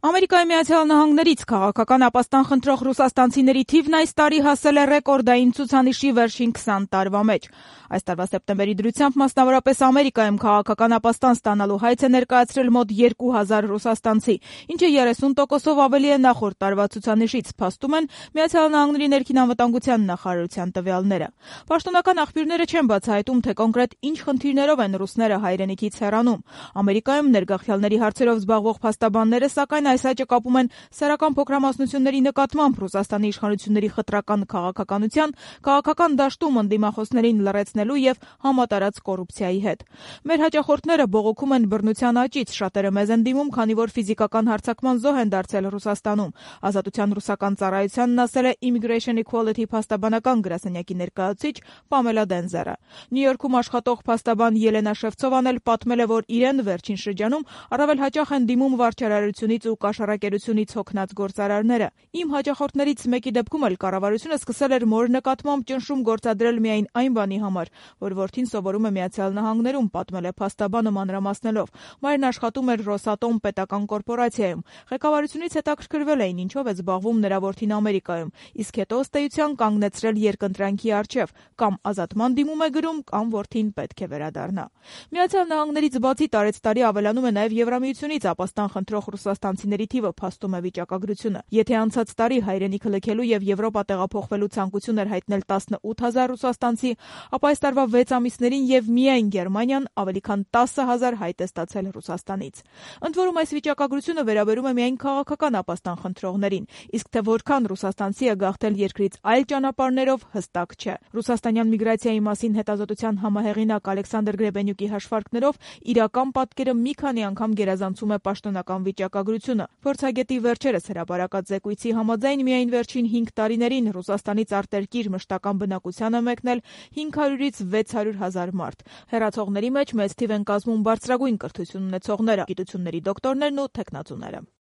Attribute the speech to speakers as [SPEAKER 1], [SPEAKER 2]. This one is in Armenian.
[SPEAKER 1] Ամերիկայի Միացյալ Նահանգներից քաղաքական ապաստան խնդրող ռուսաստանցիների թիվն այս տարի հասել է ռեկորդային ցուցանիշի վերջին 20 տարվա մեջ։ Այս տարվա սեպտեմբերի դրությամբ մասնավորապես Ամերիկայում քաղաքական ապաստան ստանալու հայց է ներկայացրել մոտ 2000 ռուսաստանցի, ինչը 30%-ով ավելի է նախորդ տարվա ցուցանիշից, փաստում են Միացյալ Նահանգների ներքին անվտանգության նախարարության տվյալները։ Պաշտոնական աղբյուրները չեն բացահայտում, թե կոնկրետ ինչ խնդիրներով են ռուսները հայրենիքից հեռանում։ Ամերիկայում ներգաղթյալների հարցերով զբաղվող փաստաբանները սակայն այս աճը կապում են սեռական փոքրամասնությունների նկատմամբ Ռուսաստանի իշխանությունների խտրական քաղաքականության, քաղաքական դաշտում ընդդիմախոսներին լռեցնելու եւ համատարած կոռուպցիայի հետ։ Մեր հաճախորդները բողոքում են բռնության աճից, շատերը մեզ են դիմում, քանի որ ֆիզիկական հարձակման զոհ են դարձել Ռուսաստանում։ Ազատության ռուսական ծառայությանն ասել է Immigration Equality փաստաբանական գրասենյակի ներկայացուցիչ Պամելա Դենզերը։ Նյու Յորքում աշխատող փաստաբան Ելենա Շևցովան էլ պատմել է, որ իրեն վերջին շրջանում առավել հաճախ են դիմում վարչարարությունից ու կաշառակերությունից հոգնած գործարարները։ Իմ հաճախորդներից մեկի դեպքում էլ կառավարությունը սկսել էր մոր նկատմամբ ճնշում գործադրել միայն այն բանի համար, որ որդին սովորում է Միացյալ Նահանգներում, պատմել է փաստաբանը մանրամասնելով։ Մայրն աշխատում էր Ռոսատոմ պետական կորպորացիայում։ Ղեկավարությունից հետաքրքրվել էին, ինչով է զբաղվում նրա որդին Ամերիկայում, իսկ հետո ըստ էության կանգնեցրել երկընտրանքի առջև, կամ ազատման դիմում է գրում, կամ որդին պետք է վերադառնա։ Միացյալ Նահանգներից բացի տարեցտարի ավելանում է նաև Եվրամիությունից ապաստան խնդրող ռուսաստանցիների թիվը, փաստում է վիճակագրությունը։ Եթե անցած տարի հայրենիքը լքելու եւ Եվրոպա տեղափոխվելու ցանկություն էր հայտնել 18000 ռուսաստանցի, ապա այս տարվա 6 ամիսներին եւ միայն Գերմանիան ավելի քան 10000 հայտ է ստացել Ռուսաստանից։ Ընդ որում այս վիճակագրությունը վերաբերում է միայն քաղաքական ապաստան խնդրողներին, իսկ թե որքան ռուսաստանցի է գաղթել երկրից այլ ճանապարհներով հստակ չէ։ Ռուսաստանյան միգրացիայի մասին հետազոտության համահեղինակ Ալեքսանդր Գրեբենյուկի հաշվարկներով իրական պատկերը մի քանի անգամ գերազանցում է պաշտոնական վիճակագրությունը։ Փորձագետի վերջերս հրապարակած զեկույցի համաձայն միայն վերջին 5 տարիներին Ռուսաստանից արտերկիր մշտական բնակության է մեկնել 500-ից 600 հազար մարդ։ Հեռացողների մեջ մեծ թիվ են կազմում բարձրագույն կրթություն ունեցողները, գիտությունների դոկտորներն ու թեկնածուները։